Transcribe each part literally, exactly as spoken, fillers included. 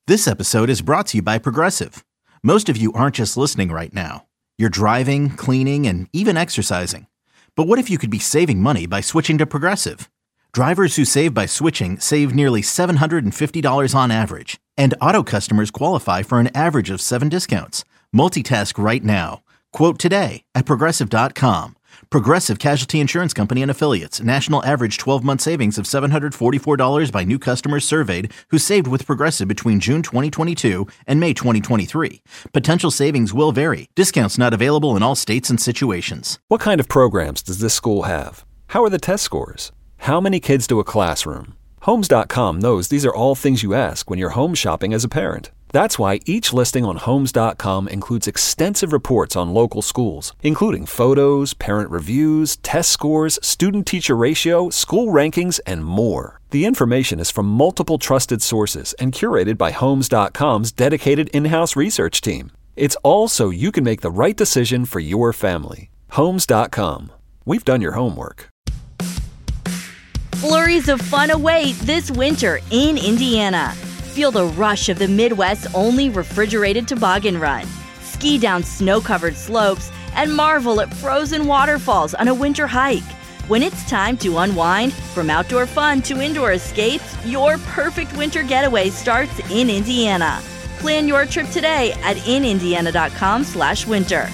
This episode is brought to you by Progressive. Most of you aren't just listening right now. You're driving, cleaning, and even exercising. But what if you could be saving money by switching to Progressive? Drivers who save by switching save nearly seven hundred fifty dollars on average. And auto customers qualify for an average of seven discounts. Multitask right now. Quote today at Progressive dot com. Progressive Casualty Insurance Company and Affiliates. National average twelve-month savings of seven hundred forty-four dollars by new customers surveyed who saved with Progressive between June twenty twenty-two and May twenty twenty-three. Potential savings will vary. Discounts not available in all states and situations. What kind of programs does this school have? How are the test scores? How many kids do a classroom? Homes dot com knows these are all things you ask when you're home shopping as a parent. That's why each listing on Homes dot com includes extensive reports on local schools, including photos, parent reviews, test scores, student-teacher ratio, school rankings, and more. The information is from multiple trusted sources and curated by Homes dot com's dedicated in-house research team. It's all so you can make the right decision for your family. Homes dot com. We've done your homework. Flurries of fun await this winter in Indiana. Feel the rush of the Midwest's only refrigerated toboggan run. Ski down snow-covered slopes and marvel at frozen waterfalls on a winter hike. When it's time to unwind, from outdoor fun to indoor escapes, your perfect winter getaway starts in Indiana. Plan your trip today at in indiana dot com slash winter.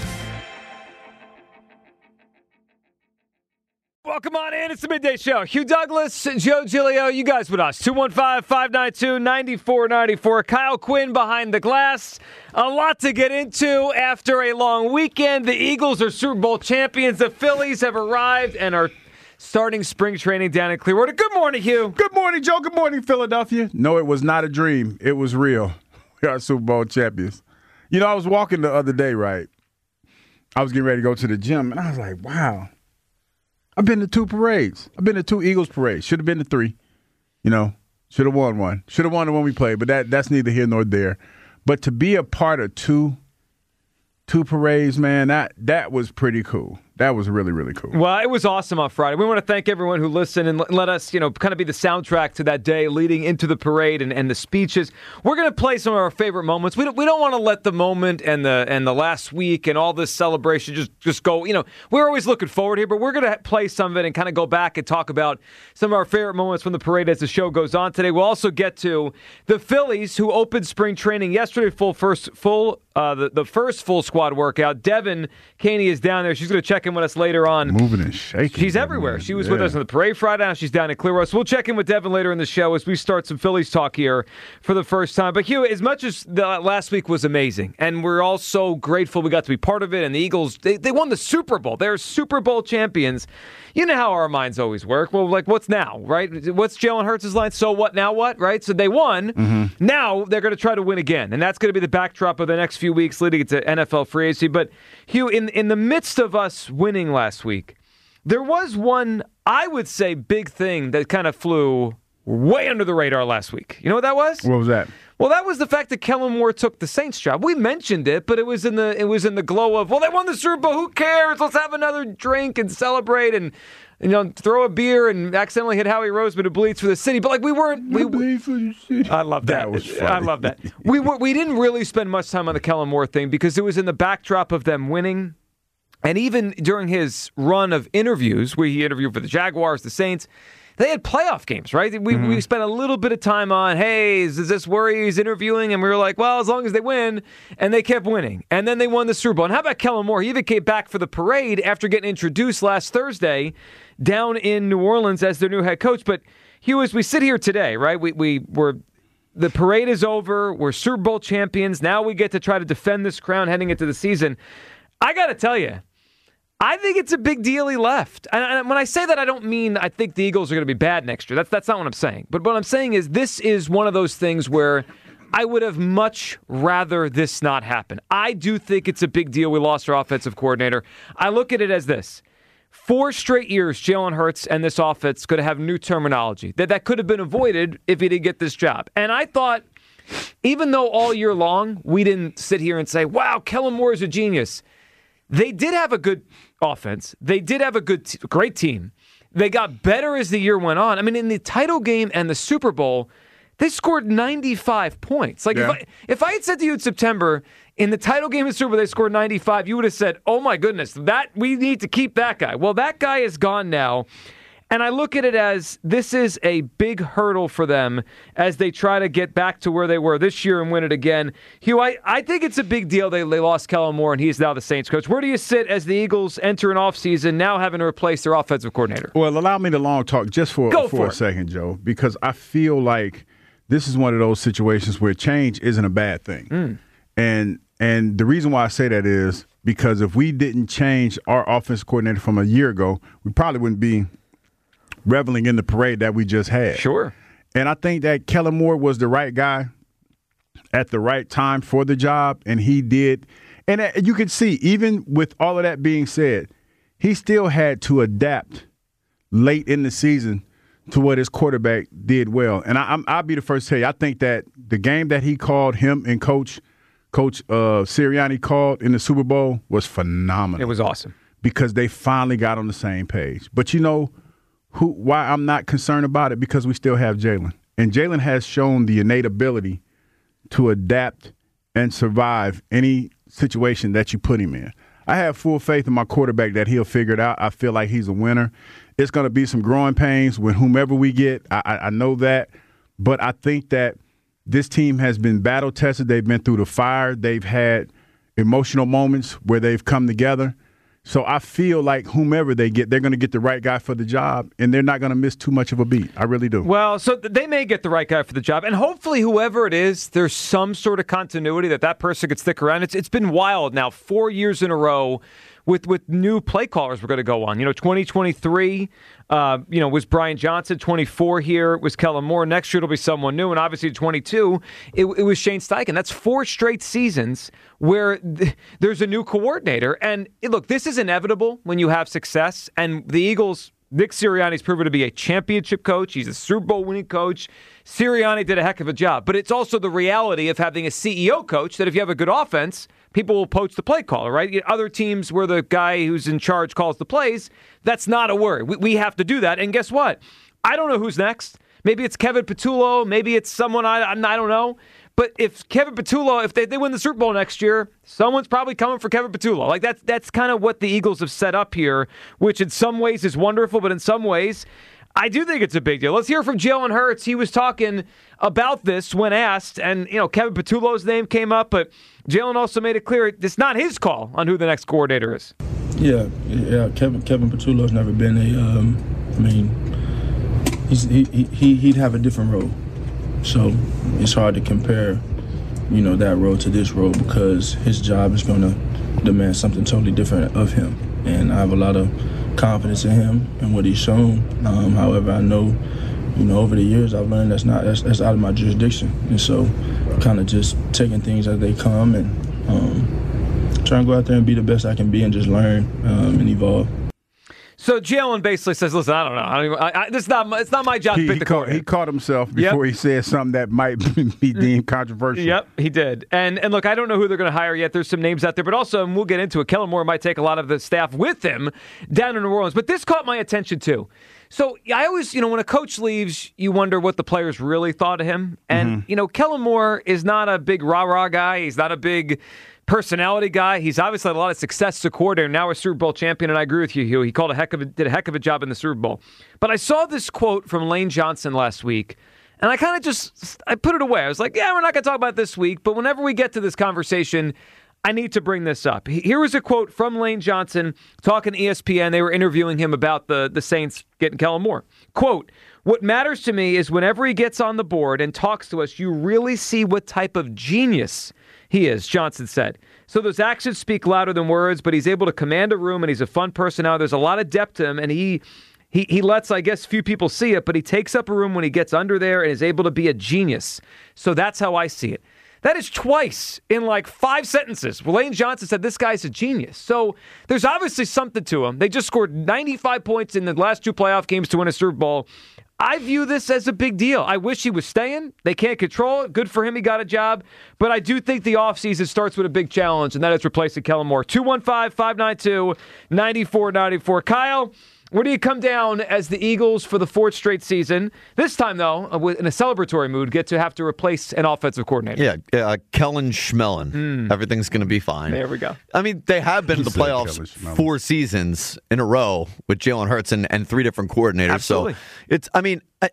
Welcome on in. It's the Midday Show. Hugh Douglas, Joe Giglio, you guys with us. two one five, five nine two, nine four nine four. Kyle Quinn behind the glass. A lot to get into after a long weekend. The Eagles are Super Bowl champions. The Phillies have arrived and are starting spring training down in Clearwater. Good morning, Hugh. Good morning, Joe. Good morning, Philadelphia. No, it was not a dream. It was real. We are Super Bowl champions. You know, I was walking the other day, right? I was getting ready to go to the gym, and I was like, wow. I've been to two parades. I've been to two Eagles parades. Should have been to three. You know, should have won one. Should have won the one we played, but that that's neither here nor there. But to be a part of two two parades, man, that that was pretty cool. That was really, really cool. Well, it was awesome on Friday. We want to thank everyone who listened and let us, you know, kind of be the soundtrack to that day leading into the parade and, and the speeches. We're going to play some of our favorite moments. We don't, we don't want to let the moment and the and the last week and all this celebration just, just go, you know, we're always looking forward here, but we're going to play some of it and kind of go back and talk about some of our favorite moments from the parade as the show goes on today. We'll also get to the Phillies, who opened spring training yesterday, full first full uh, the, the first full squad workout. Devin Caney is down there. She's going to check in with us later on. Moving and shaking. She's everywhere. She was yeah. with us on the parade Friday. Now she's down in Clearwater. So we'll check in with Devin later in the show as we start some Phillies talk here for the first time. But Hugh, as much as the last week was amazing, and we're all so grateful we got to be part of it, and the Eagles, they, they won the Super Bowl. They're Super Bowl champions. You know how our minds always work. Well, like, what's now, right? What's Jalen Hurts' line? So what, now what, right? So they won. Mm-hmm. Now they're going to try to win again. And that's going to be the backdrop of the next few weeks leading into N F L free agency. But, Hugh, in, in the midst of us winning last week, there was one, I would say, big thing that kind of flew way under the radar last week. You know what that was? What was that? Well, that was the fact that Kellen Moore took the Saints job. We mentioned it, but it was in the it was in the glow of, well, they won the Super Bowl. Who cares? Let's have another drink and celebrate and, you know, throw a beer and accidentally hit Howie Roseman who bleeds for the city. But like we weren't. We, bleed for the city. I love that. That was funny. I love that. We were, we didn't really spend much time on the Kellen Moore thing because it was in the backdrop of them winning, and even during his run of interviews, where he interviewed for the Jaguars, the Saints. They had playoff games, right? We mm-hmm. we spent a little bit of time on, hey, does this worry he's interviewing? And we were like, well, as long as they win. And they kept winning. And then they won the Super Bowl. And how about Kellen Moore? He even came back for the parade after getting introduced last Thursday down in New Orleans as their new head coach. But Hugh, as we sit here today, right, we, we were the parade is over. We're Super Bowl champions. Now we get to try to defend this crown heading into the season. I got to tell you, I think it's a big deal he left. And when I say that, I don't mean I think the Eagles are going to be bad next year. That's that's not what I'm saying. But what I'm saying is this is one of those things where I would have much rather this not happen. I do think it's a big deal we lost our offensive coordinator. I look at it as this. Four straight years, Jalen Hurts and this offense could have new terminology. That that could have been avoided if he didn't get this job. And I thought, even though all year long we didn't sit here and say, wow, Kellen Moore is a genius. They did have a good offense. They did have a good, t- great team. They got better as the year went on. I mean, in the title game and the Super Bowl, They scored ninety-five points. Like, Yeah. if, I, if I had said to you in September, in the title game of Super Bowl, they scored ninety-five, you would have said, oh my goodness, that we need to keep that guy. Well, that guy is gone now. And I look at it as this is a big hurdle for them as they try to get back to where they were this year and win it again. Hugh, I, I think it's a big deal they, they lost Kellen Moore, and he's now the Saints coach. Where do you sit as the Eagles enter an offseason, now having to replace their offensive coordinator? Well, allow me to long talk just for, Go for, for a it. second, Joe, because I feel like this is one of those situations where change isn't a bad thing. Mm. And and the reason why I say that is because if we didn't change our offensive coordinator from a year ago, we probably wouldn't be reveling in the parade that we just had. Sure. And I think that Kellen Moore was the right guy at the right time for the job, and he did. And uh, you can see, even with all of that being said, he still had to adapt late in the season to what his quarterback did well. And I, I'm, I'll be the first to tell you, I think that the game that he called, him and Coach Coach uh, Sirianni called in the Super Bowl was phenomenal. It was awesome. Because they finally got on the same page. But you know who? Why I'm not concerned about it? Because we still have Jalen. And Jalen has shown the innate ability to adapt and survive any situation that you put him in. I have full faith in my quarterback that he'll figure it out. I feel like he's a winner. It's going to be some growing pains with whomever we get. I, I, I know that. But I think that this team has been battle tested. They've been through the fire. They've had emotional moments where they've come together. So I feel like whomever they get, they're going to get the right guy for the job, and they're not going to miss too much of a beat. I really do. Well, so they may get the right guy for the job, and hopefully whoever it is, there's some sort of continuity that that person could stick around. It's It's been wild now, four years in a row with, with new play callers we're going to go on. You know, twenty twenty-three, uh, you know, was Brian Johnson. twenty-four here was Kellen Moore. Next year it'll be someone new, and obviously twenty-two, it, it was Shane Steichen. That's four straight seasons where th- there's a new coordinator. And look, this is inevitable when you have success, and the Eagles, Nick Sirianni's proven to be a championship coach. He's a Super Bowl winning coach. Sirianni did a heck of a job. But it's also the reality of having a C E O coach that if you have a good offense, people will poach the play caller, right? Other teams where the guy who's in charge calls the plays, that's not a worry. We, we have to do that. And guess what? I don't know who's next. Maybe it's Kevin Patullo. Maybe it's someone I, I don't know. But if Kevin Patullo, if they, they win the Super Bowl next year, someone's probably coming for Kevin Patullo. Like that's that's kind of what the Eagles have set up here, which in some ways is wonderful, but in some ways, I do think it's a big deal. Let's hear from Jalen Hurts. He was talking about this when asked, and you know Kevin Patullo's name came up, but Jalen also made it clear it's not his call on who the next coordinator is. Yeah, yeah. Kevin Kevin Patullo's never been a. Um, I mean, he's, he he he'd have a different role. So it's hard to compare, you know, that role to this role because his job is going to demand something totally different of him. And I have a lot of confidence in him and what he's shown. Um, however, I know, you know, over the years I've learned that's not that's, that's out of my jurisdiction. And so kind of just taking things as they come and um, trying to go out there and be the best I can be and just learn um, and evolve. So Jalen basically says, "Listen, I don't know. I don't even, I, I, this is not. My, it's not my job He, to pick he, the caught, coordinator." he caught himself before Yep. he said something that might be deemed controversial. Yep, he did. And and look, I don't know who they're going to hire yet. There's some names out there, but also, and we'll get into it, Kellen Moore might take a lot of the staff with him down in New Orleans. But this caught my attention too. So I always, you know, when a coach leaves, you wonder what the players really thought of him. And, mm-hmm. you know, Kellen Moore is not a big rah-rah guy. He's not a big personality guy. He's obviously had a lot of success as a coordinator, now a Super Bowl champion, and I agree with you, Hugh. He called a heck of a, did a heck of a job in the Super Bowl. But I saw this quote from Lane Johnson last week, and I kind of just, I put it away. I was like, yeah, we're not going to talk about it this week, but whenever we get to this conversation, I need to bring this up. Here was a quote from Lane Johnson talking to E S P N. They were interviewing him about the, the Saints getting Kellen Moore. Quote, "What matters to me is whenever he gets on the board and talks to us, you really see what type of genius he is," Johnson said. "So those actions speak louder than words, but he's able to command a room, and he's a fun person now. There's a lot of depth to him, and he he he lets, I guess, few people see it, but he takes up a room when he gets under there and is able to be a genius. So that's how I see it." That is twice in like five sentences. Lane Johnson said this guy's a genius. So there's obviously something to him. They just scored ninety-five points in the last two playoff games to win a Super Bowl. I view this as a big deal. I wish he was staying. They can't control it. Good for him. He got a job. But I do think the offseason starts with a big challenge, and that is replacing Kellen Moore. two one five, five nine two, nine four nine four. Kyle, Where do you come down as the Eagles for the fourth straight season? This time, though, in a celebratory mood, get to have to replace an offensive coordinator. Yeah, uh, Kellen Schmellen. Mm. Everything's going to be fine. There we go. I mean, they have been in the playoffs four seasons in a row with Jalen Hurts and, and three different coordinators. Absolutely. So it's, I mean, I,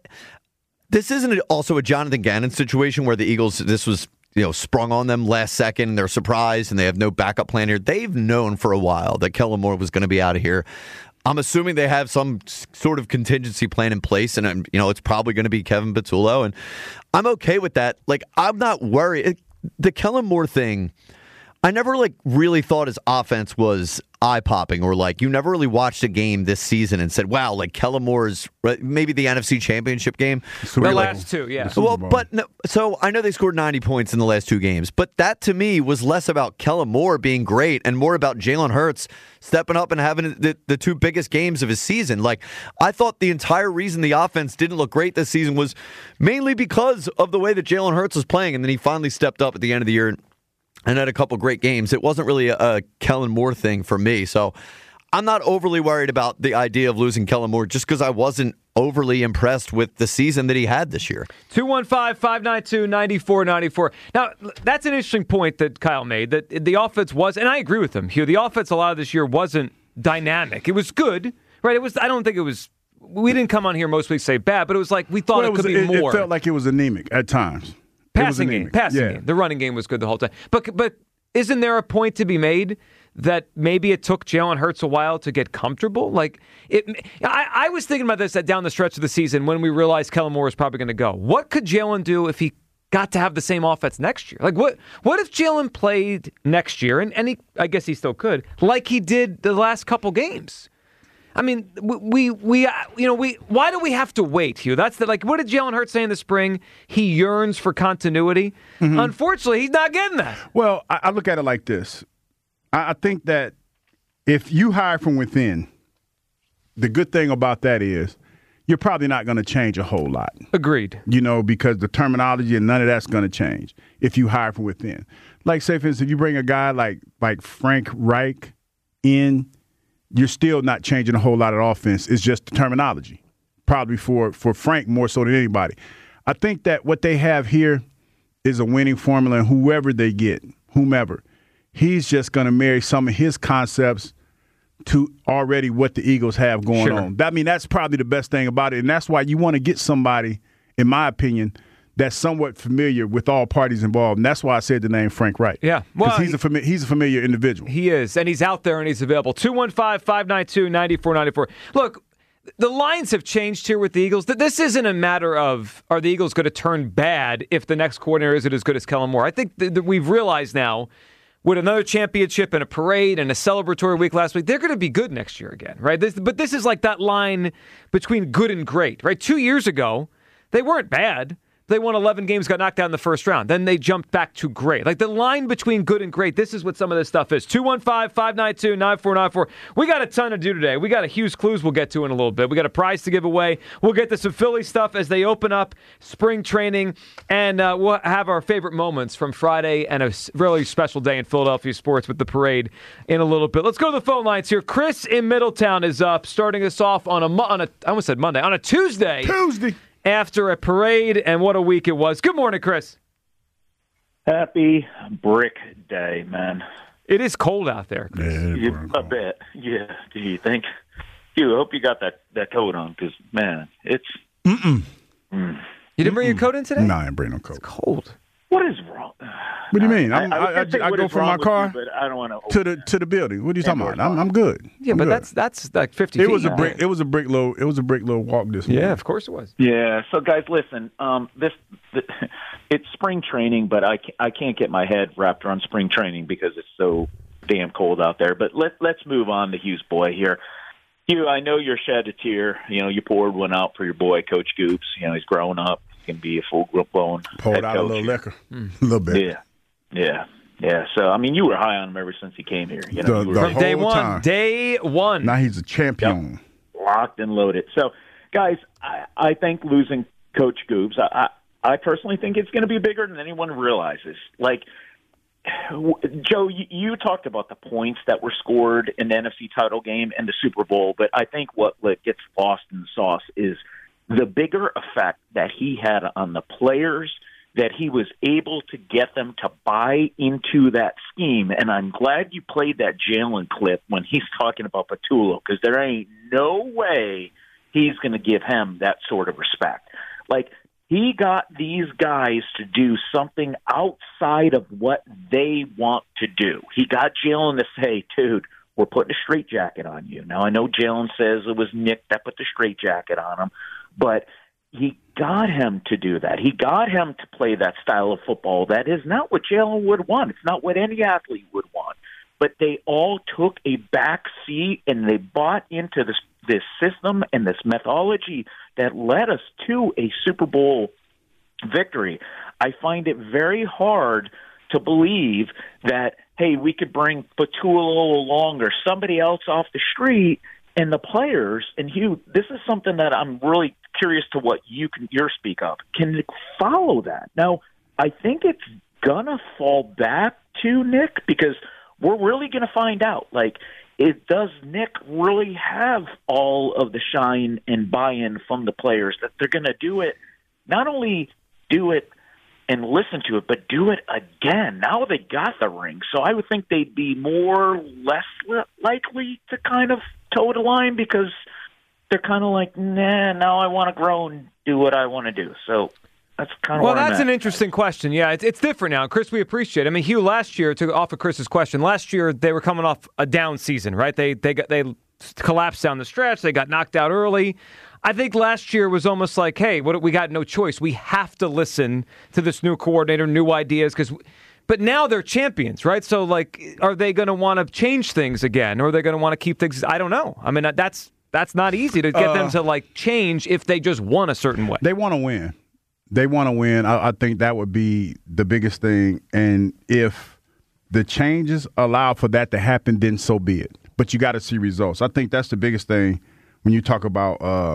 this isn't also a Jonathan Gannon situation where the Eagles, this was, you know, sprung on them last second and they're surprised and they have no backup plan here. They've known for a while that Kellen Moore was going to be out of here. I'm assuming they have some sort of contingency plan in place, and you know it's probably going to be Kevin Patullo, and I'm okay with that. Like, I'm not worried. The Kellen Moore thing, I never like really thought his offense was eye-popping, or like you never really watched a game this season and said, "Wow, like Kellen Moore's maybe the N F C Championship game." The last two, yeah. Well, but no, so I know they scored ninety points in the last two games, but that to me was less about Kellen Moore being great and more about Jalen Hurts stepping up and having the, the two biggest games of his season. Like, I thought the entire reason the offense didn't look great this season was mainly because of the way that Jalen Hurts was playing, and then he finally stepped up at the end of the year and had a couple great games. It wasn't really a, a Kellen Moore thing for me. So I'm not overly worried about the idea of losing Kellen Moore just because I wasn't overly impressed with the season that he had this year. two one five, five nine two, nine four nine four. Now, that's an interesting point that Kyle made, that the offense was, and I agree with him, Hugh, the offense a lot of this year wasn't dynamic. It was good, right? It was. I don't think it was, we didn't come on here most weeks say bad, but it was like we thought well, it, it was, could be it, more. It felt like it was anemic at times. Passing game, passing yeah. game. The running game was good the whole time. But but isn't there a point to be made that maybe it took Jalen Hurts a while to get comfortable? Like it, I, I was thinking about this at down the stretch of the season when we realized Kellen Moore was probably going to go. What could Jalen do if he got to have the same offense next year? Like what what if Jalen played next year, and, and he, I guess he still could, like he did the last couple games? I mean, we, we, you know, we. Why do we have to wait, Hugh? That's the, like, what did Jalen Hurts say in the spring? He yearns for continuity. Mm-hmm. Unfortunately, he's not getting that. Well, I, I look at it like this. I, I think that if you hire from within, the good thing about that is you're probably not going to change a whole lot. Agreed. You know, because the terminology and none of that's going to change if you hire from within. Like, say, for instance, if you bring a guy like like Frank Reich in, you're still not changing a whole lot of offense. It's just the terminology, probably for, for Frank more so than anybody. I think that what they have here is a winning formula, and whoever they get, whomever, he's just going to marry some of his concepts to already what the Eagles have going sure. on. I mean, that's probably the best thing about it, and that's why you want to get somebody, in my opinion, that's somewhat familiar with all parties involved, and that's why I said the name Frank Reich. Yeah, well, he's a fami- he's a familiar individual. He is, and he's out there and he's available. two one five, five nine two, nine four nine four. Look, the lines have changed here with the Eagles. This isn't a matter of are the Eagles going to turn bad if the next coordinator isn't as good as Kellen Moore. I think that we've realized now, with another championship and a parade and a celebratory week last week, they're going to be good next year again, right? This, but this is like that line between good and great, right? Two years ago, they weren't bad. They won eleven games, got knocked out in the first round. Then they jumped back to great. Like the line between good and great, this is what some of this stuff is. two one five, five nine two, nine four nine four. We got a ton to do today. We got a Hughes Clues we'll get to in a little bit. We got a prize to give away. We'll get to some Philly stuff as they open up spring training. And uh, we'll have our favorite moments from Friday and a really special day in Philadelphia sports with the parade in a little bit. Let's go to the phone lines here. Chris in Middletown is up, starting us off on a, on a I almost said Monday, on a Tuesday. Tuesday. After a parade, and what a week it was. Good morning, Chris. Happy Brick Day, man. It is cold out there, Chris. Yeah, you, I bet. Yeah. Do you think? You I hope you got that, that coat on, because, man, it's... Mm-mm. Mm. You didn't bring your coat in today? No, I didn't bring no coat. It's cold. What is wrong? What do you mean? I, I, I, I, I, I go from my car you, but I don't want to the to the building. What are you talking about? I'm, I'm good. Yeah, I'm but good. that's that's like fifty it feet. was a brick. It was a brick low. It was a brick low walk this morning. Yeah, of course it was. Yeah. So guys, listen. Um, this the, it's spring training, but I can't, I can't get my head wrapped around spring training because it's so damn cold out there. But let let's move on to Hughes boy here. Hugh, I know you're shed a tear. You know, you poured one out for your boy, Coach Goops. You know, he's grown up. He can be a full blown. Poured out a little liquor, mm. a little bit. Yeah. Yeah, yeah. So, I mean, you were high on him ever since he came here. You know, the, you the were from day one. Time. Day one. Now he's a champion. Yep. Locked and loaded. So, guys, I, I think losing Coach Goops, I, I, I personally think it's going to be bigger than anyone realizes. Like, Joe, you, you talked about the points that were scored in the N F C title game and the Super Bowl, but I think what gets lost in the sauce is the bigger effect that he had on the players, that he was able to get them to buy into that scheme. And I'm glad you played that Jalen clip when he's talking about Patullo, because there ain't no way he's going to give him that sort of respect. Like, he got these guys to do something outside of what they want to do. He got Jalen to say, dude, we're putting a straitjacket on you. Now, I know Jalen says it was Nick that put the straitjacket on him, but he got him to do that. He got him to play that style of football. That is not what Jalen would want. It's not what any athlete would want. But they all took a back seat and they bought into this this system and this methodology that led us to a Super Bowl victory. I find it very hard to believe that, hey, we could bring Patullo along or somebody else off the street, and the players, and Hugh, this is something that I'm really curious to what you can your speak up. Can Nick follow that? Now, I think it's gonna fall back to Nick, because we're really gonna find out. Like, it does Nick really have all of the shine and buy-in from the players that they're gonna do it? Not only do it and listen to it, but do it again. Now they got the ring, so I would think they'd be more less li- likely to kind of toe the line, because they're kind of like, nah, now I want to grow and do what I want to do. So that's kind of well, where that's I'm an at. interesting question. Yeah, it's, it's different now. Chris, we appreciate it. I mean, Hugh, last year, to offer Chris's question, last year they were coming off a down season, right? They they got they collapsed down the stretch. They got knocked out early. I think last year was almost like, hey, what we got no choice. We have to listen to this new coordinator, new ideas, because. But now they're champions, right? So, like, are they going to want to change things again, or are they going to want to keep things? I don't know. I mean, that's that's not easy to get uh, them to like change if they just won a certain way. They want to win. They want to win. I, I think that would be the biggest thing. And if the changes allow for that to happen, then so be it. But you got to see results. I think that's the biggest thing when you talk about uh,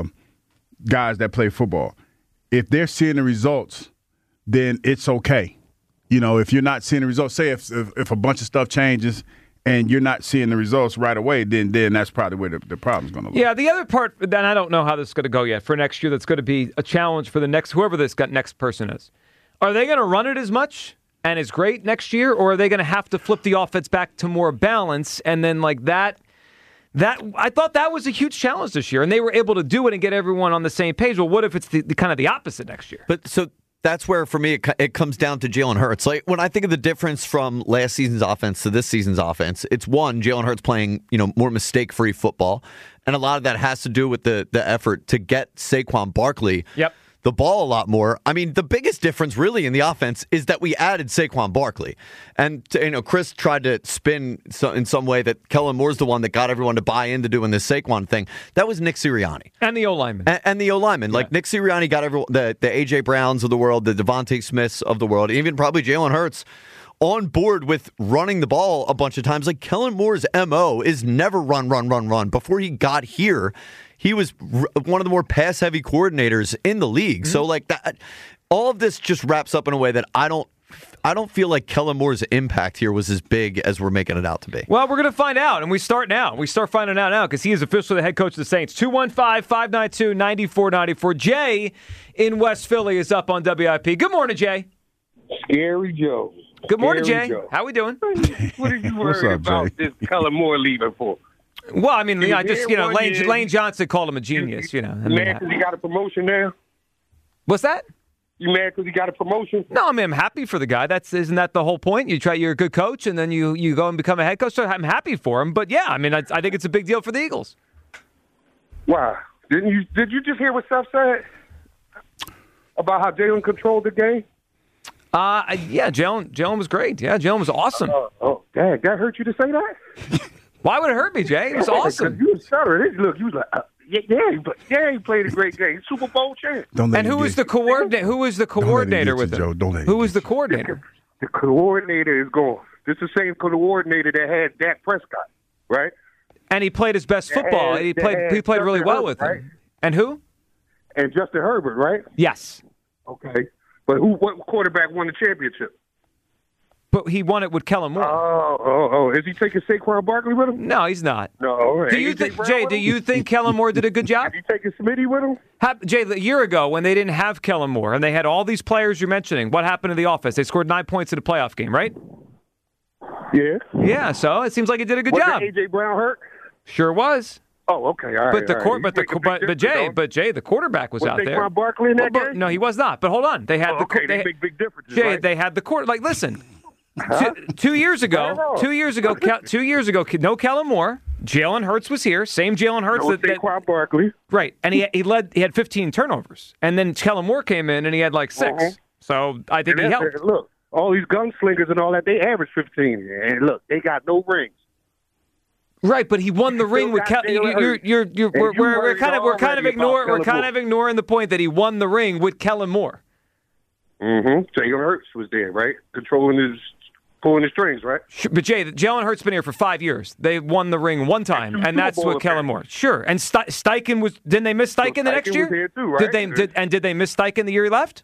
guys that play football. If they're seeing the results, then it's okay. You know, if you're not seeing the results, say if, if if a bunch of stuff changes and you're not seeing the results right away, then then that's probably where the, the problem's going to lie. Yeah, the other part, then I don't know how this is going to go yet for next year. That's going to be a challenge for the next, whoever this next person is. Are they going to run it as much and as great next year, or are they going to have to flip the offense back to more balance? And then like that, that I thought that was a huge challenge this year, and they were able to do it and get everyone on the same page. Well, what if it's the, the kind of the opposite next year? But so. That's where, for me, it, it comes down to Jalen Hurts. Like, when I think of the difference from last season's offense to this season's offense, it's one, Jalen Hurts playing, you know, more mistake-free football, and a lot of that has to do with the the effort to get Saquon Barkley yep. the ball a lot more. I mean, the biggest difference really in the offense is that we added Saquon Barkley. And, you know, Chris tried to spin so, in some way that Kellen Moore's the one that got everyone to buy into doing this Saquon thing. That was Nick Sirianni. And the O-lineman. And, and the O-lineman. Yeah. Like, Nick Sirianni got everyone, the, the A J. Browns of the world, the Devontae Smiths of the world, even probably Jalen Hurts, on board with running the ball a bunch of times. Like, Kellen Moore's M O is never run, run, run, run. Before he got here, he was r- one of the more pass-heavy coordinators in the league. Mm-hmm. So, like, that, all of this just wraps up in a way that I don't I don't feel like Kellen Moore's impact here was as big as we're making it out to be. Well, we're going to find out, and we start now. We start finding out now because he is officially the head coach of the Saints. two one five, five nine two, nine four nine four. Jay in West Philly is up on W I P. Good morning, Jay. Scary Joe. Good morning, Scary Jay. Joe. How we doing? What are you worried up, about Jay? this Kellen Moore leaving for? Well, I mean, He I was just, there you know, one Lane, year. Lane Johnson called him a genius, you know. I You mean, mad because he got a promotion now? what's that? You mad because he got a promotion? No, I mean, I'm happy for the guy. That's isn't that the whole point? You try, you're a good coach, and then you, you go and become a head coach. So I'm happy for him. But yeah, I mean, I, I think it's a big deal for the Eagles. Wow. Didn't you? Did you just hear what Seth said about how Jalen controlled the game? Uh, yeah, Jalen, Jalen was great. Yeah, Jalen was awesome. Uh, oh, dang, that hurt you to say that? Why would it hurt me, Jay? It was awesome. You was stuttering. Look, you was like, uh, yeah, yeah, he, yeah, he played a great game. Super Bowl champ. Don't let And him who get- was the coordinator? Who was the let him coordinator get with you, him? Joe. Don't let him Who get was the you. coordinator? The coordinator is gone. This is the same coordinator that had Dak Prescott, right? And he played his best football. And He they played. had He played really Justin well Herbert, with him. right? And who? And Justin Herbert, right? Yes. Okay. But who? What quarterback won the championship? but he won it with Kellen Moore. Oh, oh, oh. Is he taking Saquon Barkley with him? No, he's not. No. Do you think, Jay, do you think Kellen Moore did a good job? Is he taking Smitty with him? How, Jay, a year ago when they didn't have Kellen Moore and they had all these players you're mentioning, what happened to the offense? They scored nine points in a playoff game, right? Yeah. Yeah, so it seems like he did a good was job. A J Brown hurt? Sure was. Oh, okay, all right. But the all court, right. but the but, but Jay, but Jay, the quarterback was, was out Saquon there. Barkley in that well, game? No, he was not. But hold on, they had oh, the okay. they, They make big differences. Jay, right? they had the court. Like, listen, Huh? two, two years ago, two years ago, two years ago, no Kellen Moore. Jalen Hurts was here, same Jalen Hurts. No that, that, Saquon Barkley. Right, and he he led. He had fifteen turnovers, and then Kellen Moore came in and he had like six. Uh-huh. So I think And he that's- helped. Look, all these gunslingers and all that, they average fifteen. And look, they got no rings. Right, but he won the You ring still with got Kel- Jalen you're, you're, Hurts. you're, you're, And we're, you we're, we're worried kind of we're kind of already about ignoring we're Kellen kind Moore. of ignoring the point that he won the ring with Kellen Moore. Mm-hmm. Jalen Hurts was there, right? Controlling his, pulling the strings, right? Sure, but Jay, Jalen Hurts been here for five years. They won the ring one time, two and Super that's Bowl with Kellen Moore. Sure, and Ste- Steichen was. Didn't they miss Steichen So the next Steichen year? was here too, right? Did they? Did, and did they miss Steichen the year he left?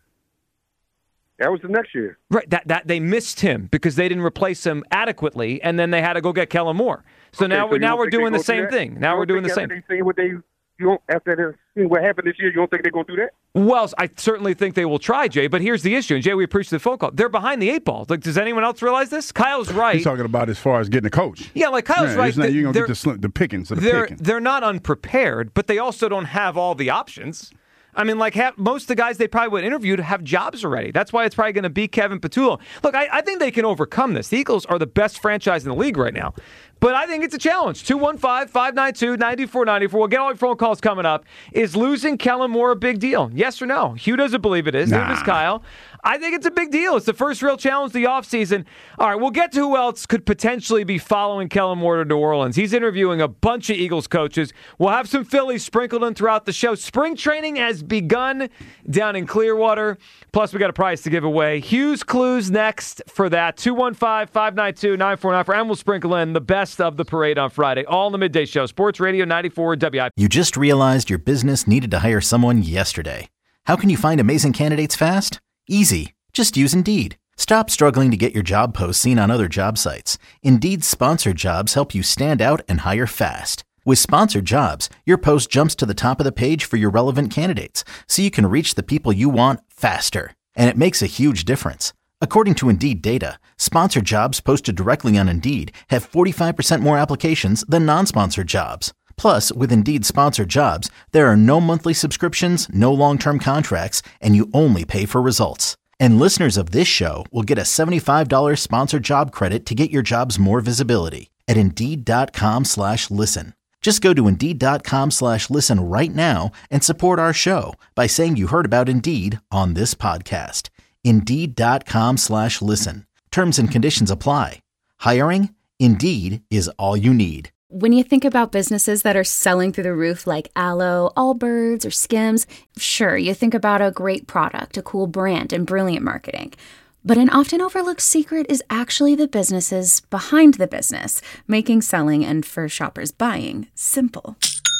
That was the next year. Right, that that they missed him because they didn't replace him adequately, and then they had to go get Kellen Moore. So Okay, now so we're you now don't we're think they doing the go through same that? thing. You Now don't we're doing the think same. after they seen what they, you don't after they seen what happened this year, you don't think they're going to do that? Well, I certainly think they will try, Jay. But here's the issue, and Jay, we appreciate the phone call. They're behind the eight ball. Like, does anyone else realize this? Kyle's right. He's talking about as far as getting a coach. Yeah, like Kyle's Yeah, right. it's not- you're going to They're- get the, slim, the pickings of the they're picking. they're not unprepared, but they also don't have all the options. I mean, like half, most of the guys they probably would interview have jobs already. That's why it's probably going to be Kevin Patullo. Look, I, I think they can overcome this. The Eagles are the best franchise in the league right now. But I think it's a challenge. two one five, five nine two, nine four nine four. We'll get all your phone calls coming up. Is losing Kellen Moore a big deal? Yes or no? Hugh doesn't believe it is. Nah. Neither does Kyle. I think it's a big deal. It's the first real challenge of the offseason. All right, we'll get to who else could potentially be following Kellen Moore to New Orleans. He's interviewing a bunch of Eagles coaches. We'll have some Phillies sprinkled in throughout the show. Spring training has begun down in Clearwater. Plus, we got a prize to give away. Hugh's Clues next for that. two one five, five nine two, nine four nine four. And we'll sprinkle in the best of the parade on Friday. All in the midday show. Sports Radio ninety-four W I P. You just realized your business needed to hire someone yesterday. How can you find amazing candidates fast? Easy. Just use Indeed. Stop struggling to get your job posts seen on other job sites. Indeed's sponsored jobs help you stand out and hire fast. With sponsored jobs, your post jumps to the top of the page for your relevant candidates, so you can reach the people you want faster. And it makes a huge difference. According to Indeed data, sponsored jobs posted directly on Indeed have forty-five percent more applications than non-sponsored jobs. Plus, with Indeed sponsored jobs, there are no monthly subscriptions, no long-term contracts, and you only pay for results. And listeners of this show will get a seventy-five dollars sponsored job credit to get your jobs more visibility at Indeed.com slash listen. Just go to Indeed.com slash listen right now and support our show by saying you heard about Indeed on this podcast. Indeed.com slash listen. Terms and conditions apply. Hiring? Indeed is all you need. When you think about businesses that are selling through the roof like Aloe, Allbirds, or Skims, sure, you think about a great product, a cool brand, and brilliant marketing. But an often overlooked secret is actually the businesses behind the business, making selling and for shoppers buying simple.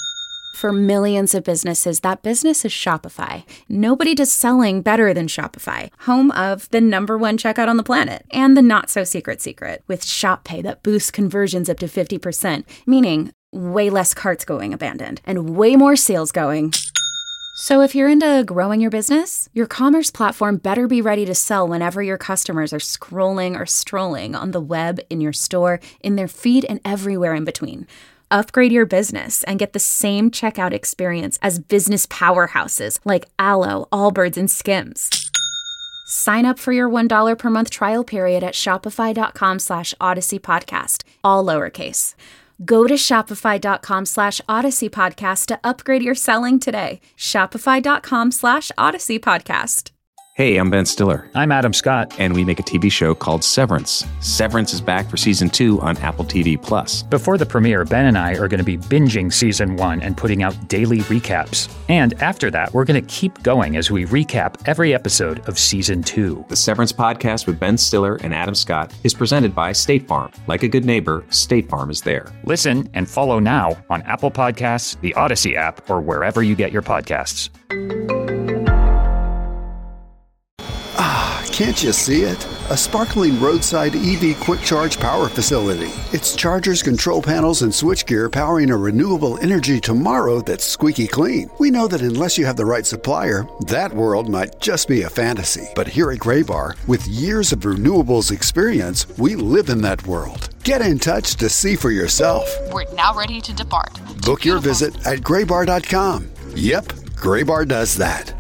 For millions of businesses, that business is Shopify. Nobody does selling better than Shopify, home of the number one checkout on the planet and the not-so-secret secret with Shop Pay that boosts conversions up to fifty percent, meaning way less carts going abandoned and way more sales going. So if you're into growing your business, your commerce platform better be ready to sell whenever your customers are scrolling or strolling on the web, in your store, in their feed, and everywhere in between. Upgrade your business and get the same checkout experience as business powerhouses like Aloe, Allbirds, and Skims. Sign up for your one dollar per month trial period at shopify.com slash Odyssey Podcast, all lowercase. Go to shopify.com slash Odyssey Podcast to upgrade your selling today. Shopify.com slash Odyssey Podcast. Hey, I'm Ben Stiller. I'm Adam Scott. And we make a T V show called Severance. Severance is back for season two on Apple T V Plus. Before the premiere, Ben and I are going to be binging season one and putting out daily recaps. And after that, we're going to keep going as we recap every episode of season two. The Severance podcast with Ben Stiller and Adam Scott is presented by State Farm. Like a good neighbor, State Farm is there. Listen and follow now on Apple Podcasts, the Odyssey app, or wherever you get your podcasts. Can't you see it? a sparkling roadside E V quick charge power facility. It's chargers, control panels, and switchgear powering a renewable energy tomorrow that's squeaky clean. We know that unless you have the right supplier, that world might just be a fantasy. But here at Graybar, with years of renewables experience, we live in that world. Get in touch to see for yourself. We're now ready to depart. Book your visit at graybar dot com. Yep, Graybar does that.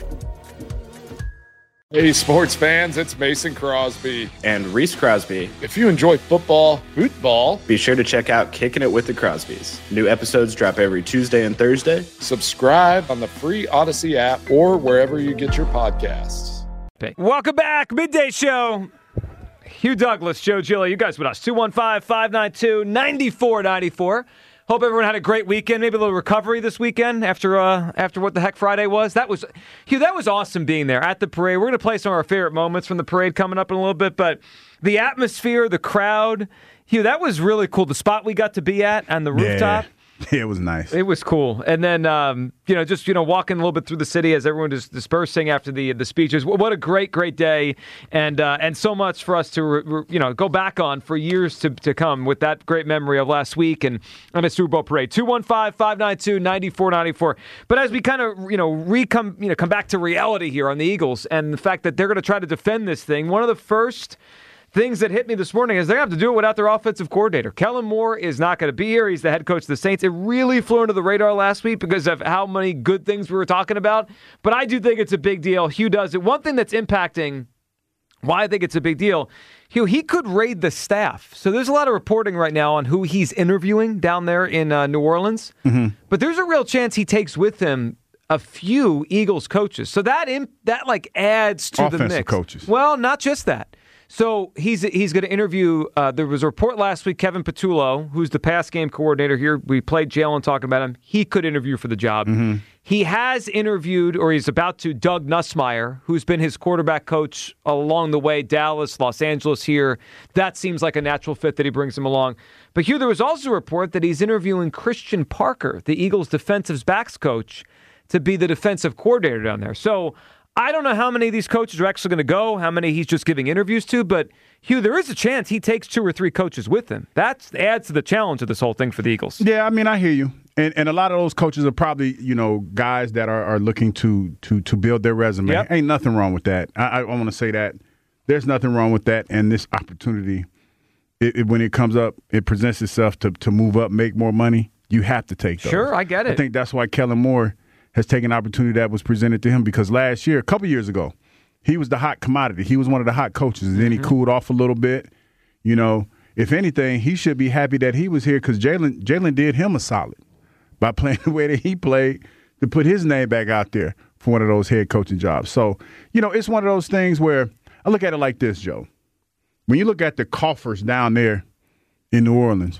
Hey, sports fans, it's Mason Crosby. And Reese Crosby. If you enjoy football, football, be sure to check out Kicking It with the Crosbys. New episodes drop every Tuesday and Thursday. Subscribe on the free Odyssey app or wherever you get your podcasts. Welcome back. Midday Show. Hugh Douglas, Joe Gilly, you guys with us. two one five, five nine two, nine four nine four. Hope everyone had a great weekend. Maybe a little recovery this weekend after uh, after what the heck Friday was. That was, Hugh, that was awesome being there at the parade. We're going to play some of our favorite moments from the parade coming up in a little bit. But the atmosphere, the crowd, Hugh, that was really cool. The spot we got to be at on the rooftop. Yeah. Yeah, it was nice. It was cool. And then, um, you know, just, you know, walking a little bit through the city as everyone is dispersing after the the speeches. What a great, great day. And uh, and so much for us to, re, re, you know, go back on for years to, to come with that great memory of last week and on a Super Bowl parade. two one five, five nine two, nine four nine four. But as we kind of, you know, re-come, you know, come back to reality here on the Eagles and the fact that they're going to try to defend this thing, one of the first things that hit me this morning is they have to do it without their offensive coordinator. Kellen Moore is not going to be here. He's the head coach of the Saints. It really flew under the radar last week because of how many good things we were talking about. But I do think it's a big deal. Hugh does it. One thing that's impacting why I think it's a big deal, Hugh, he could raid the staff. So there's a lot of reporting right now on who he's interviewing down there in uh, New Orleans. Mm-hmm. But there's a real chance he takes with him a few Eagles coaches. So that imp- that like adds to offensive the mix. coaches. Well, not just that. So he's he's going to interview, uh, there was a report last week, Kevin Patullo, who's the pass game coordinator here. We played Jalen talking about him. He could interview for the job. Mm-hmm. He has interviewed, or he's about to, Doug Nussmeier, who's been his quarterback coach along the way, Dallas, Los Angeles here. That seems like a natural fit that he brings him along. But here there was also a report that he's interviewing Christian Parker, the Eagles' defensive backs coach, to be the defensive coordinator down there. So I don't know how many of these coaches are actually going to go, how many he's just giving interviews to, but Hugh, there is a chance he takes two or three coaches with him. That adds to the challenge of this whole thing for the Eagles. Yeah, I mean, I hear you. And and a lot of those coaches are probably, you know, guys that are, are looking to to to build their resume. Yep. Ain't nothing wrong with that. I, I want to say that. There's nothing wrong with that. And this opportunity, it, it, when it comes up, it presents itself to, to move up, make more money. You have to take those. Sure, I get it. I think that's why Kellen Moore has taken an opportunity that was presented to him because last year, a couple years ago, he was the hot commodity. He was one of the hot coaches. And then he mm-hmm. cooled off a little bit. You know, if anything, he should be happy that he was here because Jalen Jalen did him a solid by playing the way that he played to put his name back out there for one of those head coaching jobs. So, you know, it's one of those things where I look at it like this, Joe. When you look at the coffers down there in New Orleans,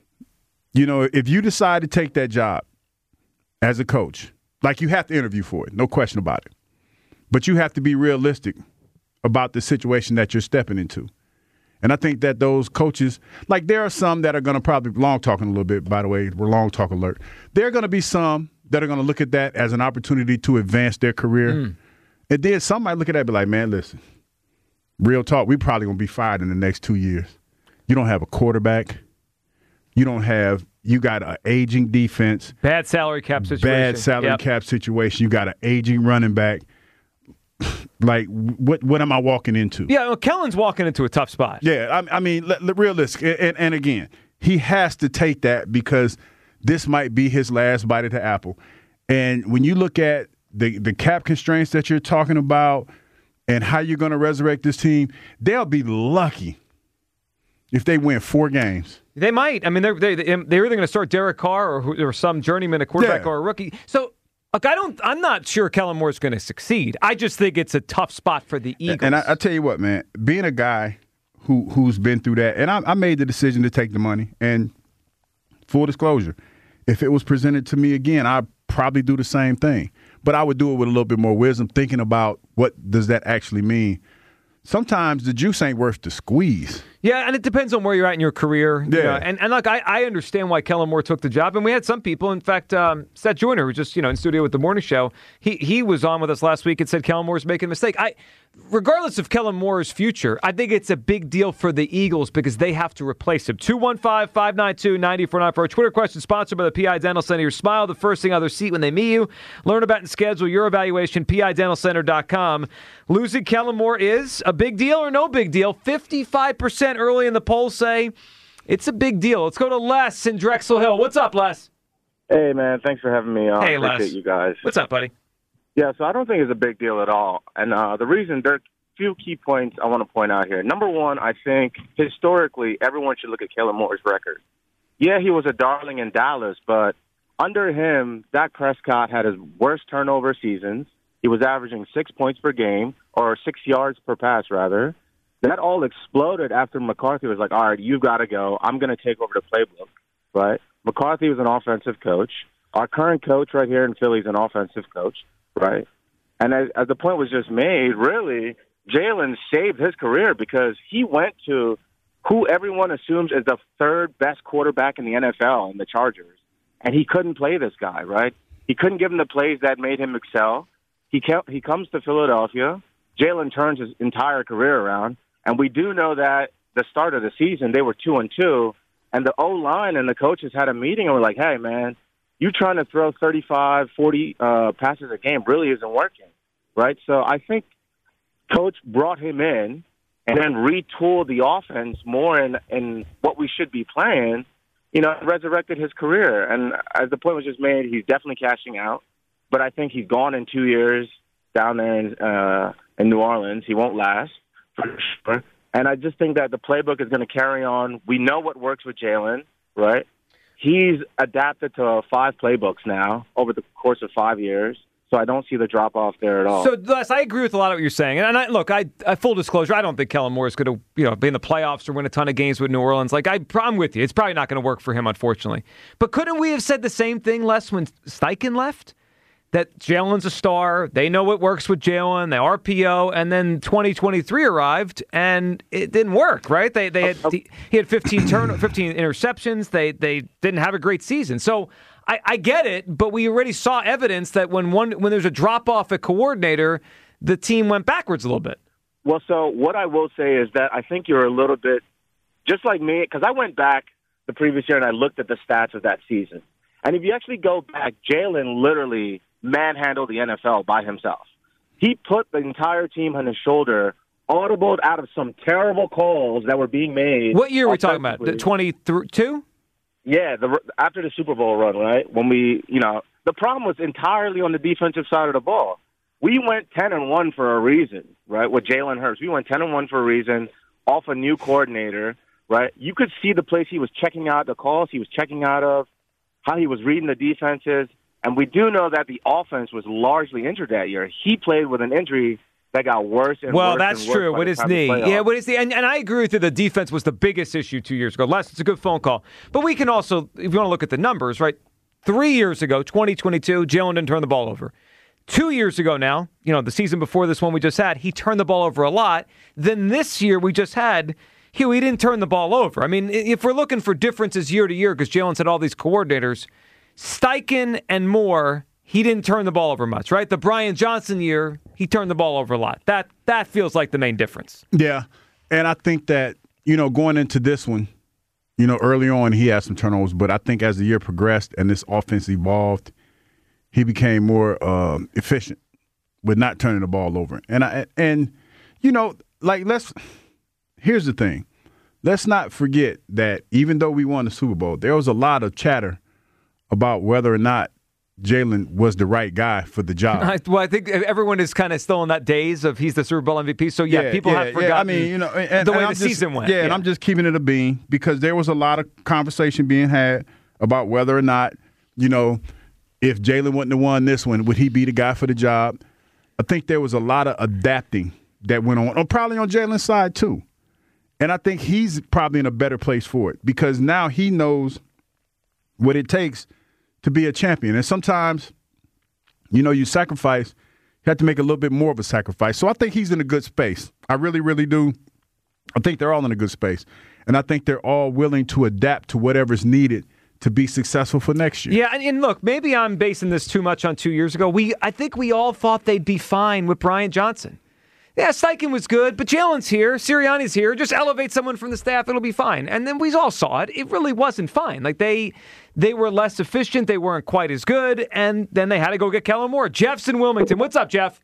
you know, if you decide to take that job as a coach, like, you have to interview for it, no question about it. But you have to be realistic about the situation that you're stepping into. And I think that those coaches, like there are some that are going to probably, long talking a little bit, by the way, we're long talk alert. There are going to be some that are going to look at that as an opportunity to advance their career. Mm. And then some might look at that and be like, man, listen, real talk, we probably going to be fired in the next two years. You don't have a quarterback. You don't have – you got an aging defense. Bad salary cap situation. Bad salary yep. cap situation. You got an aging running back. Like, what what am I walking into? Yeah, well, Kellen's walking into a tough spot. Yeah, I, I mean, l- l- realistic. And, and again, he has to take that because this might be his last bite at the apple. And when you look at the, the cap constraints that you're talking about and how you're going to resurrect this team, they'll be lucky if they win four games. They might. I mean, they're they, they're either going to start Derek Carr or, or some journeyman, a quarterback yeah. or a rookie. So, look, I don't. I'm not sure Kellen Moore's going to succeed. I just think it's a tough spot for the Eagles. And I, I tell you what, man, being a guy who who's been through that, and I, I made the decision to take the money. And full disclosure, if it was presented to me again, I'd probably do the same thing. But I would do it with a little bit more wisdom, thinking about what does that actually mean. Sometimes the juice ain't worth the squeeze. Yeah, and it depends on where you're at in your career. Yeah. You know, and, and look, I, I understand why Kellen Moore took the job. And we had some people, in fact, um, Seth Joyner, who was just, you know, in studio with the morning show, he he was on with us last week and said Kellen Moore's making a mistake. I regardless of Kellen Moore's future, I think it's a big deal for the Eagles because they have to replace him. two one five, five nine two, nine four nine for our Twitter question, sponsored by the P I Dental Center. Your smile, the first thing on their seat when they meet you. Learn about and schedule your evaluation, P I dental center dot com. Losing Kellen Moore is a big deal or no big deal? fifty-five percent early in the polls say it's a big deal. Let's go to Les in Drexel Hill. What's up, Les? Hey, man. Thanks for having me on. Hey, I appreciate Les. you guys. What's up, buddy? Yeah, so I don't think it's a big deal at all. And uh, the reason, there are a few key points I want to point out here. Number one, I think historically everyone should look at Kellen Moore's record. Yeah, he was a darling in Dallas, but under him, Dak Prescott had his worst turnover seasons. He was averaging six points per game, or six yards per pass, rather. That all exploded after McCarthy was like, all right, you've got to go. I'm going to take over the playbook, right? McCarthy was an offensive coach. Our current coach right here in Philly is an offensive coach, right? And as, as the point was just made, really, Jalen saved his career because he went to who everyone assumes is the third best quarterback in the N F L in the Chargers, and he couldn't play this guy, right? He couldn't give him the plays that made him excel. He kept, he comes to Philadelphia. Jalen turns his entire career around, and we do know that the start of the season they were two and two, and the O-line and the coaches had a meeting and were like, "Hey, man, you trying to throw thirty-five, forty uh, passes a game really isn't working, right?" So I think Coach brought him in and then retooled the offense more in, in what we should be playing, you know, resurrected his career. And as the point was just made, he's definitely cashing out. But I think he's gone in two years down there in, uh, in New Orleans. He won't last, for sure. And I just think that the playbook is going to carry on. We know what works with Jalen, right? He's adapted to five playbooks now over the course of five years. So I don't see the drop-off there at all. So, Les, I agree with a lot of what you're saying. And I, look, I, I full disclosure, I don't think Kellen Moore is going to you know, be in the playoffs or win a ton of games with New Orleans. Like, I, I'm with you. It's probably not going to work for him, unfortunately. But couldn't we have said the same thing, Les, when Steichen left? That Jalen's a star. They know what works with Jalen. They R P O, and then twenty twenty-three arrived, and it didn't work. Right? They they had he had fifteen turn fifteen interceptions. They they didn't have a great season. So I, I get it, but we already saw evidence that when one when there's a drop off at coordinator, the team went backwards a little bit. Well, so what I will say is that I think you're a little bit just like me, because I went back the previous year and I looked at the stats of that season, and if you actually go back, Jalen literally manhandled the N F L by himself. He put the entire team on his shoulder, audibled out of some terrible calls that were being made. What year are we talking about? twenty-two? Yeah, the, after the Super Bowl run, right? When we, you know, the problem was entirely on the defensive side of the ball. We went ten and one for a reason, right? With Jalen Hurts, we went ten and one for a reason. Off a new coordinator, right? You could see the place he was checking out, the calls he was checking out of, how he was reading the defenses. And we do know that the offense was largely injured that year. He played with an injury that got worse and well, worse. Well, that's and worse true. With his knee. Yeah, with his knee. And, and I agree with you. The defense was the biggest issue two years ago. Les, it's a good phone call. But we can also, if you want to look at the numbers, right? Three years ago, twenty twenty-two, Jalen didn't turn the ball over. Two years ago now, you know, the season before this one we just had, he turned the ball over a lot. Then this year we just had, he, he didn't turn the ball over. I mean, if we're looking for differences year to year, because Jalen's had all these coordinators, Steichen and Moore, he didn't turn the ball over much, right? The Brian Johnson year, he turned the ball over a lot. That that feels like the main difference. Yeah, and I think that, you know, going into this one, you know, early on he had some turnovers, but I think as the year progressed and this offense evolved, he became more uh, efficient with not turning the ball over. And, I, and you know, like, let's – here's the thing. Let's not forget that even though we won the Super Bowl, there was a lot of chatter about whether or not Jalen was the right guy for the job. I, well, I think everyone is kind of still in that daze of he's the Super Bowl M V P. So, yeah, yeah people yeah, have forgotten yeah. I mean, you know, and, the way and the just, season went. Yeah, yeah, and I'm just keeping it a bean because there was a lot of conversation being had about whether or not, you know, if Jalen wouldn't have won this one, would he be the guy for the job? I think there was a lot of adapting that went on, or probably on Jalen's side too. And I think he's probably in a better place for it because now he knows what it takes to be a champion. And sometimes, you know, you sacrifice, you have to make a little bit more of a sacrifice. So I think he's in a good space. I really, really do. I think they're all in a good space. And I think they're all willing to adapt to whatever's needed to be successful for next year. Yeah, and, and look, maybe I'm basing this too much on two years ago. We, I think we all thought they'd be fine with Brian Johnson. yeah, Steichen was good, but Jalen's here, Sirianni's here. Just elevate someone from the staff, it'll be fine. And then we all saw it. It really wasn't fine. Like they they were less efficient, they weren't quite as good, and then they had to go get Kellen Moore. Jeff's in Wilmington. What's up, Jeff?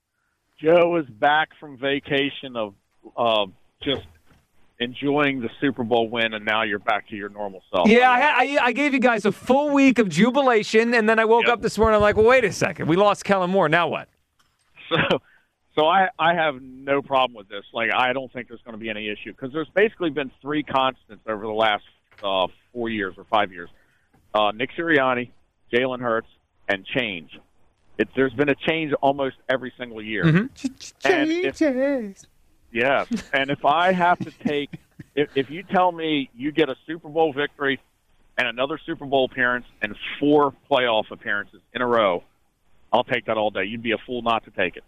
Joe is back from vacation of uh, just enjoying the Super Bowl win, and now you're back to your normal self. Yeah, I, I, I gave you guys a full week of jubilation, and then I woke Yep. up this morning. I'm like, well, wait a second. We lost Kellen Moore. Now what? So, so I, I have no problem with this. Like, I don't think there's going to be any issue because there's basically been three constants over the last uh, four years or five years. Uh, Nick Sirianni, Jalen Hurts, and change. It, there's been a change almost every single year. Mm-hmm. And if, yes, and if I have to take, if, if you tell me you get a Super Bowl victory and another Super Bowl appearance and four playoff appearances in a row, I'll take that all day. You'd be a fool not to take it.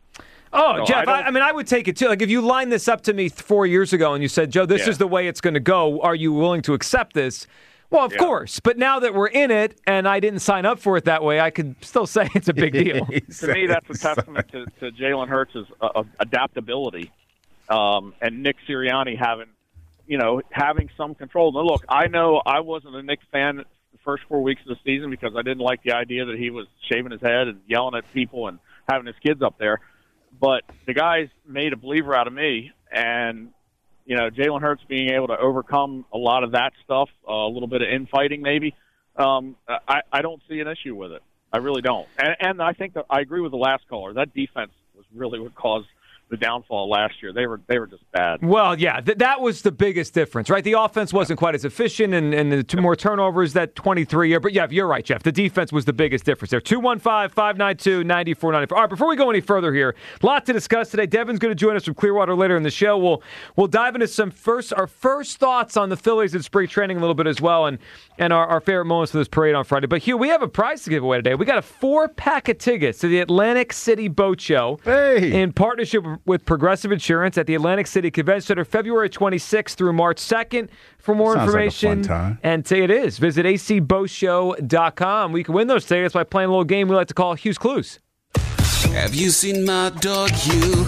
Oh, So Jeff, I I, don't- I mean, I would take it too. Like, if you lined this up to me th- four years ago and you said, Joe, this Yeah. is the way it's going to go, are you willing to accept this? Well, of Yeah. course. But now that we're in it and I didn't sign up for it that way, I could still say it's a big deal. To me, that's a testament to, to Jalen Hurts' uh, uh, adaptability um, and Nick Sirianni having, you know, having some control. Now, look, I know I wasn't a Nick fan the first four weeks of the season because I didn't like the idea that he was shaving his head and yelling at people and having his kids up there. But the guys made a believer out of me, and you know, Jalen Hurts being able to overcome a lot of that stuff, uh, a little bit of infighting maybe, um, I, I don't see an issue with it. I really don't. And, and I think that I agree with the last caller. That defense was really what caused the downfall last year. They were they were just bad. Well, yeah, th- that was the biggest difference, right? The offense wasn't quite as efficient, and, and the two more turnovers that twenty-three year. But yeah, you're right, Jeff. The defense was the biggest difference there. two one five, five nine two, nine four nine four. All right, before we go any further here, a lot to discuss today. Devin's going to join us from Clearwater later in the show. We'll we'll dive into some first our first thoughts on the Phillies in spring training a little bit as well, and and our, our favorite moments for this parade on Friday. But Hugh, we have a prize to give away today. We got a four pack of tickets to the Atlantic City Boat Show in partnership with Progressive Insurance at the Atlantic City Convention Center, February twenty-sixth through March second. For more Sounds like a information, fun time. and say it is, visit a c boat show dot com. We can win those tickets by playing a little game we like to call Hugh's Clues. Have you seen my dog Hugh?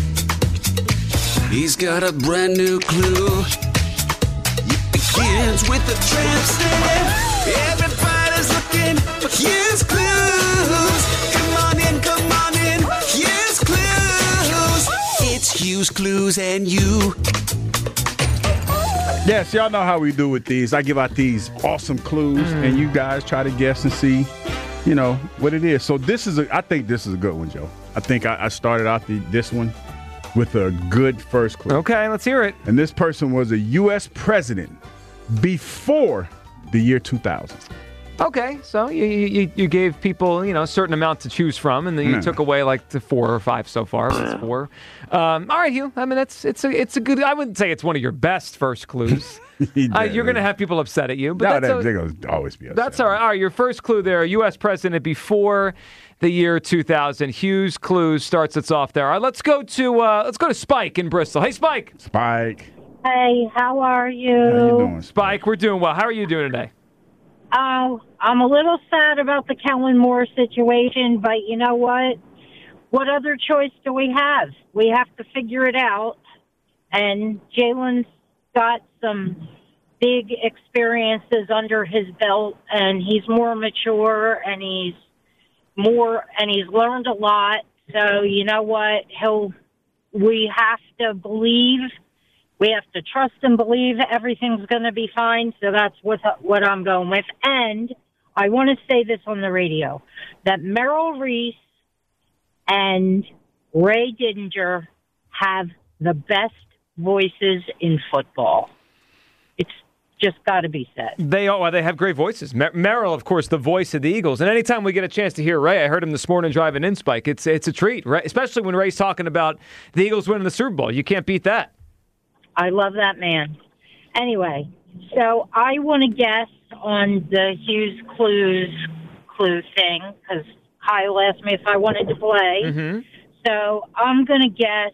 He's got a brand new clue. It begins with a tramp stamp. Everybody's looking for Hugh's Clues. Come on in, come on in. Hugh's Clues. It's Hugh's Clues and you. Yes, y'all know how we do with these. I give out these awesome clues, Mm. and you guys try to guess and see, you know, what it is. So this is a, I think this is a good one, Joe. I think I, I started out the, this one with a good first clue. Okay, let's hear it. And this person was a U S president before the year two thousand. Okay, so you, you you gave people, you know, a certain amount to choose from, and then you Yeah. took away like the four or five so far. That's four. Um, all right, Hugh. I mean, that's it's a it's a good. I wouldn't say it's one of your best first clues. uh, you're going to have people upset at you, but No, that's that, a- they're going to always be upset. That's all right. All right, your first clue there, U S president before the year two thousand. Hughes Clues starts us off there. All right, let's go to uh, let's go to Spike in Bristol. Hey, Spike. Spike. Hey, how are you? How you doing, Spike? We're doing well. How are you doing today? Uh, I'm a little sad about the Kellen Moore situation, but you know what? What other choice do we have? We have to figure it out. And Jalen's got some big experiences under his belt, and he's more mature, and he's more, and he's learned a lot. So you know what? He'll. We have to believe. We have to trust and believe everything's going to be fine. So that's what what I'm going with. And I want to say this on the radio, that Merrill Reese and Ray Didinger have the best voices in football. It's just got to be said. They are. Well, they have great voices. Mer- Merrill, of course, the voice of the Eagles. And anytime we get a chance to hear Ray, I heard him this morning driving in, Spike. It's it's a treat, right? Especially when Ray's talking about the Eagles winning the Super Bowl. You can't beat that. I love that man. Anyway, so I want to guess on the Hughes Clues clue thing because Kyle asked me if I wanted to play. Mm-hmm. So I'm going to guess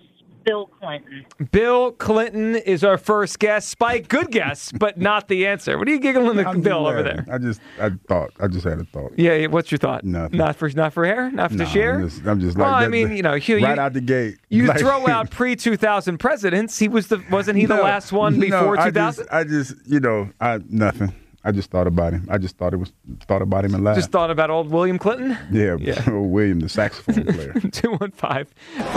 Bill Clinton. Bill Clinton is our first guest. Spike, good guess, but not the answer. What are you giggling at I'm Bill just over laughing. there? I just, I thought, I just had a thought. Yeah, yeah, what's your thought? Nothing. Not for not for hair? Not for No, to share? I'm just, I'm just well, like I that- mean, you know, Hugh, right you, out the gate. You Like- throw out pre two thousand presidents. He was the wasn't he the No, last one before no, I two thousand? just, I just, you know, I nothing. I just thought about him. I just thought it was thought about him and laughed. Just thought about old William Clinton? yeah, Yeah. William, the saxophone player. two one five,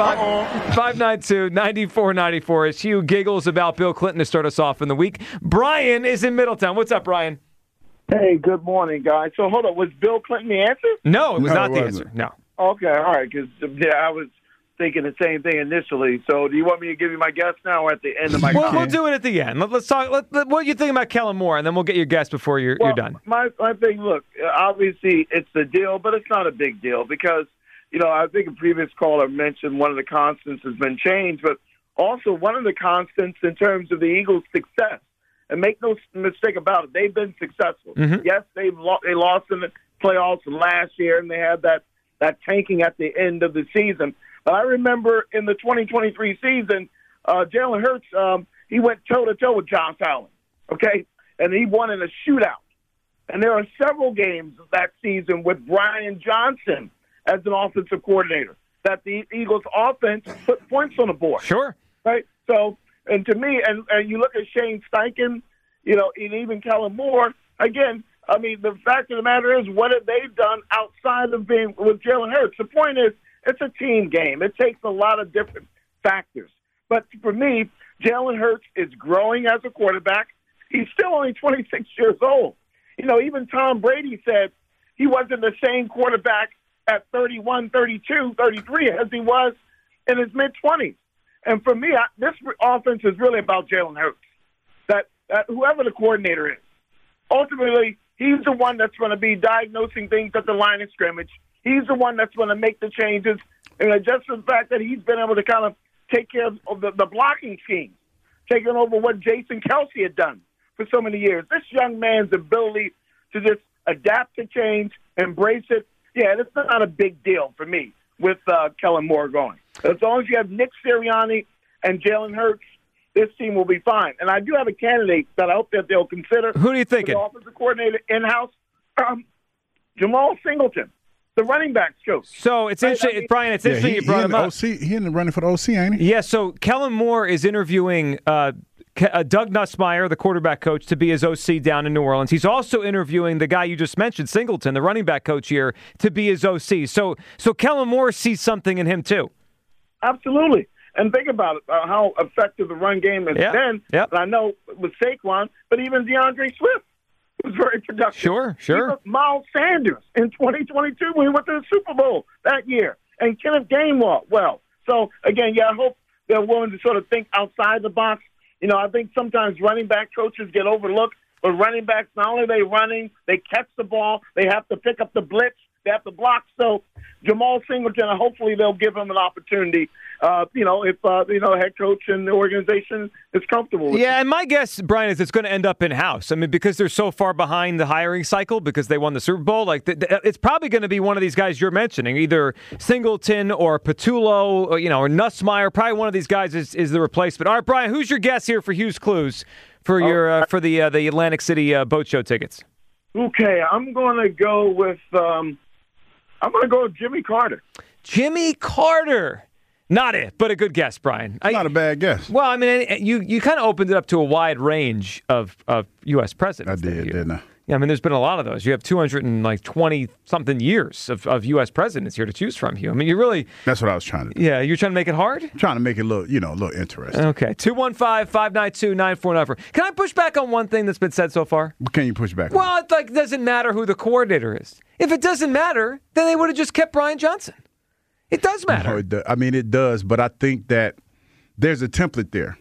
five nine two, nine four nine four. As Hugh giggles about Bill Clinton to start us off in the week. Brian is in Middletown. What's up, Brian? Hey, good morning, guys. So hold on, was Bill Clinton the answer? No, it was No, not it the wasn't. answer. No. Okay, all right, because yeah, I was thinking the same thing initially. So do you want me to give you my guess now or at the end of my Well, comment? we'll do it at the end. Let, let's talk. Let, let- what do you think about Kellen Moore, and then we'll get your guess before you're, Well, you're done. My my thing, look, obviously it's a deal, but it's not a big deal because, you know, I think a previous caller mentioned one of the constants has been changed, but also one of the constants in terms of the Eagles' success. And make no mistake about it, they've been successful. Mhm. Yes, they've lo- they lost in the playoffs last year, and they had that, that tanking at the end of the season. But I remember in the twenty twenty-three season, uh, Jalen Hurts, um, he went toe-to-toe with Josh Allen, okay? And he won in a shootout. And there are several games that season with Brian Johnson as an offensive coordinator that the Eagles' offense put points on the board. Sure. Right? So, and to me, and, and you look at Shane Steichen, you know, and even Kellen Moore, again, I mean, the fact of the matter is, what have they done outside of being with Jalen Hurts? The point is, it's a team game. It takes a lot of different factors. But for me, Jalen Hurts is growing as a quarterback. He's still only twenty-six years old. You know, even Tom Brady said he wasn't the same quarterback at thirty-one, thirty-two, thirty-three as he was in his mid-twenties. And for me, I, this offense is really about Jalen Hurts. That, that whoever the coordinator is, ultimately, he's the one that's going to be diagnosing things at the line of scrimmage. He's the one that's going to make the changes. And just the fact that he's been able to kind of take care of the, the blocking scheme, taking over what Jason Kelsey had done for so many years. This young man's ability to just adapt to change, embrace it, yeah, it's not a big deal for me with uh, Kellen Moore going. As long as you have Nick Sirianni and Jalen Hurts, this team will be fine. And I do have a candidate that I hope that they'll consider. Who do you thinking? The offensive coordinator in-house, um, Jamal Singleton, the running backs coach. So it's Right, interesting, I mean- Brian. It's Yeah, interesting he, you brought he in him the up. O C, he in the running for the O C, ain't he? Yeah. So Kellen Moore is interviewing uh, Ke- uh, Doug Nussmeier, the quarterback coach, to be his O C down in New Orleans. He's also interviewing the guy you just mentioned, Singleton, the running back coach here, to be his O C. So, so Kellen Moore sees something in him too. Absolutely. And think about it, uh, how effective the run game has Yeah, been. yep. And I know with Saquon, but even DeAndre Swift was very productive. Sure, sure. Even Miles Sanders in twenty twenty-two when he went to the Super Bowl that year. And Kenneth Gainwell, well. So, again, yeah, I hope they're willing to sort of think outside the box. You know, I think sometimes running back coaches get overlooked, but running backs, not only are they running, they catch the ball, they have to pick up the blitz, they have to block. So Jamal Singleton, hopefully they'll give him an opportunity, uh, you know, if, uh, you know, head coach and the organization is comfortable with Yeah, and my guess, Brian, is it's going to end up in-house. I mean, because they're so far behind the hiring cycle because they won the Super Bowl, like th- th- it's probably going to be one of these guys you're mentioning, either Singleton or Patullo, or, you know, or Nussmeier. Probably one of these guys is, is the replacement. All right, Brian, who's your guess here for Hughes Clues for your uh, for the uh, the Atlantic City uh, boat show tickets? Okay, I'm going to go with um, I'm going to go with Jimmy Carter. Jimmy Carter. Not it, but a good guess, Brian. I, Not a bad guess. well, I mean, you you kind of opened it up to a wide range of, of U S presidents. I did, didn't I? Yeah, I mean, there's been a lot of those. You have two hundred twenty something years of, of U S presidents here to choose from, Hugh. I mean, you really, That's what I was trying to do. yeah, you're trying to make it hard? Trying to make it look, you know, a little interesting. Okay, two one five, five nine two, nine four nine four. Can I push back on one thing that's been said so far? What can you push back on? Well, it like doesn't matter who the coordinator is. If it doesn't matter, then they would have just kept Brian Johnson. It does matter. No, it do- I mean, it does, but I think that there's a template there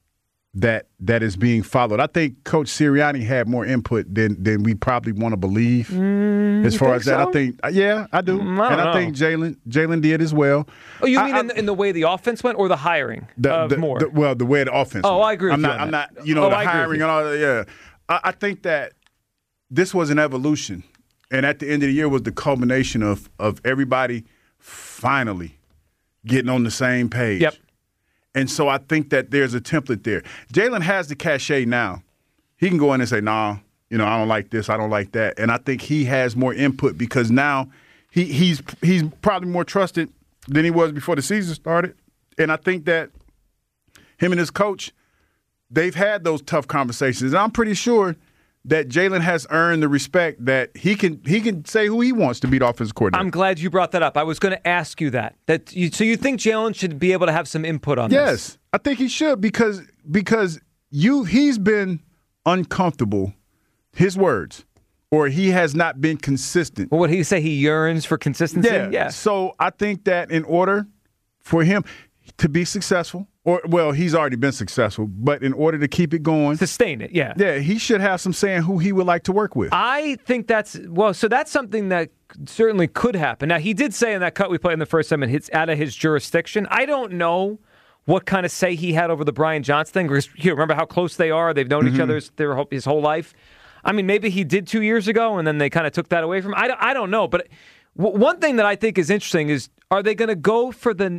that that is being followed. I think Coach Sirianni had more input than than we probably want to believe. Mm, as far you as think that, so? I think, yeah, I do, Mm, I and don't I think know. Jalen Jalen did as well. Oh, you I- mean I- in, the, in the way the offense went or the hiring The, of the- Moore? the- well, the way the offense. Oh, went. I agree with I'm you not. on I'm that. not. You know, Oh, the I agree with hiring you. and all that. Yeah, I, I think that this was an evolution, and at the end of the year was the culmination of of everybody finally getting on the same page. Yep. And so I think that there's a template there. Jalen has the cachet now. He can go in and say, nah, you know, I don't like this, I don't like that. And I think he has more input because now he, he's he's probably more trusted than he was before the season started. And I think that him and his coach, they've had those tough conversations. And I'm pretty sure that Jalen has earned the respect that he can he can say who he wants to be the offensive coordinator. I'm glad you brought that up. I was going to ask you that. That you, so you think Jalen should be able to have some input on yes, this? Yes, I think he should because because you he's been uncomfortable, his words, or he has not been consistent. Well, would he say he yearns for consistency? Yeah. yeah. So I think that in order for him to be successful, or well, he's already been successful, but in order to keep it going, sustain it, yeah, yeah, he should have some saying who he would like to work with. I think that's well, so that's something that certainly could happen. Now, he did say in that cut we played in the first time, it's out of his jurisdiction. I don't know what kind of say he had over the Brian Johnson thing. Because, you remember how close they are? They've known mm-hmm. each other their whole, his whole life. I mean, maybe he did two years ago, and then they kind of took that away from him. I don't, I don't know. But w- one thing that I think is interesting is, are they going to go for the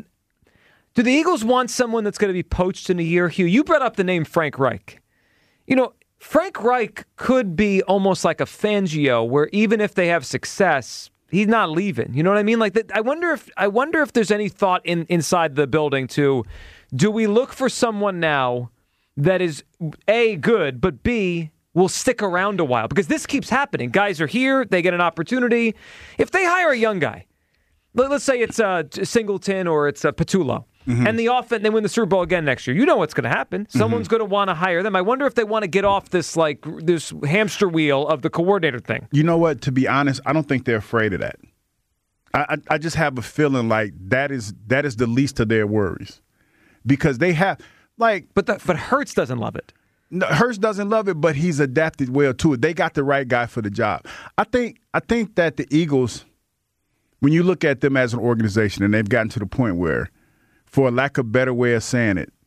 – do the Eagles want someone that's going to be poached in a year? Hugh, you brought up the name Frank Reich. You know, Frank Reich could be almost like a Fangio, where even if they have success – he's not leaving. You know what I mean? Like that, I wonder if I wonder if there's any thought in inside the building to, do we look for someone now that is A, good, but B, will stick around a while? Because this keeps happening. Guys are here, they get an opportunity. If they hire a young guy, let, let's say it's uh, Singleton or it's uh, Patullo, mm-hmm. and the offense, they win the Super Bowl again next year. You know what's going to happen. Someone's mm-hmm. going to want to hire them. I wonder if they want to get off this like this hamster wheel of the coordinator thing. You know what? To be honest, I don't think they're afraid of that. I, I, I just have a feeling like that is that is the least of their worries, because they have like. But the, but Hurts doesn't love it. No, Hurts doesn't love it, but he's adapted well to it. They got the right guy for the job. I think. I think that the Eagles, when you look at them as an organization, and they've gotten to the point where, for lack of a better way of saying it,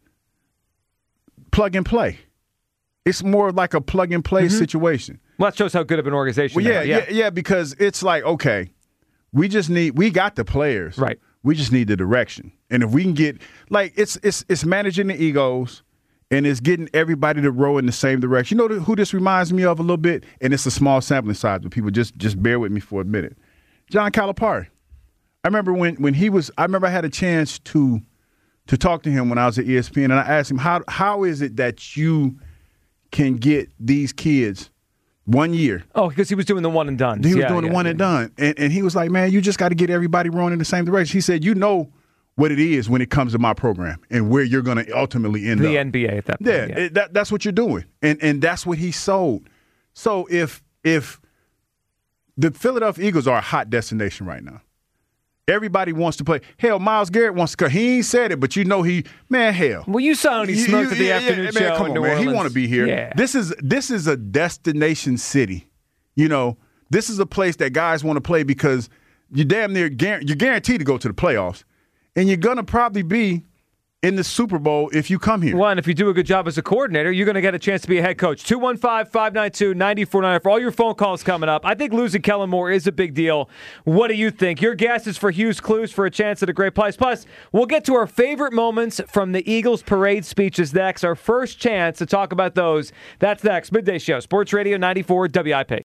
plug and play. It's more like a plug and play mm-hmm. situation. Well, that shows how good of an organization. Well, yeah, yeah, yeah, yeah, because it's like, okay, we just need, we got the players, right? We just need the direction, and if we can get, like, it's it's it's managing the egos, and it's getting everybody to row in the same direction. You know who this reminds me of a little bit, and it's a small sampling size, but people just just bear with me for a minute. John Calipari. I remember when when he was. I remember I had a chance to. to talk to him when I was at E S P N, and I asked him, how how is it that you can get these kids one year? Oh, because he was doing the one and done. He was yeah, doing yeah, the one yeah. and done. And, and he was like, man, you just got to get everybody rowing in the same direction. He said, you know what it is when it comes to my program and where you're going to ultimately end the up. The N B A at that point. Yeah, yeah. It, that, that's what you're doing. And and that's what he sold. So if if the Philadelphia Eagles are a hot destination right now, everybody wants to play. Hell, Myles Garrett wants to come. He ain't said it, but you know he, man, hell. Well, you saw when he smirked at the yeah, afternoon yeah, show man, come in on, New man. Orleans. He want to be here. Yeah. This is this is a destination city. You know, this is a place that guys want to play because you're damn near guaranteed, you're guaranteed to go to the playoffs, and you're gonna probably be in the Super Bowl if you come here. Well, and if you do a good job as a coordinator, you're going to get a chance to be a head coach. two one five, five nine two, nine four nine zero for all your phone calls coming up. I think losing Kellen Moore is a big deal. What do you think? Your guess is for Hughes Clues for a chance at a great prize. Plus, we'll get to our favorite moments from the Eagles parade speeches next. Our first chance to talk about those. That's next. Midday Show, Sports Radio ninety-four W I P.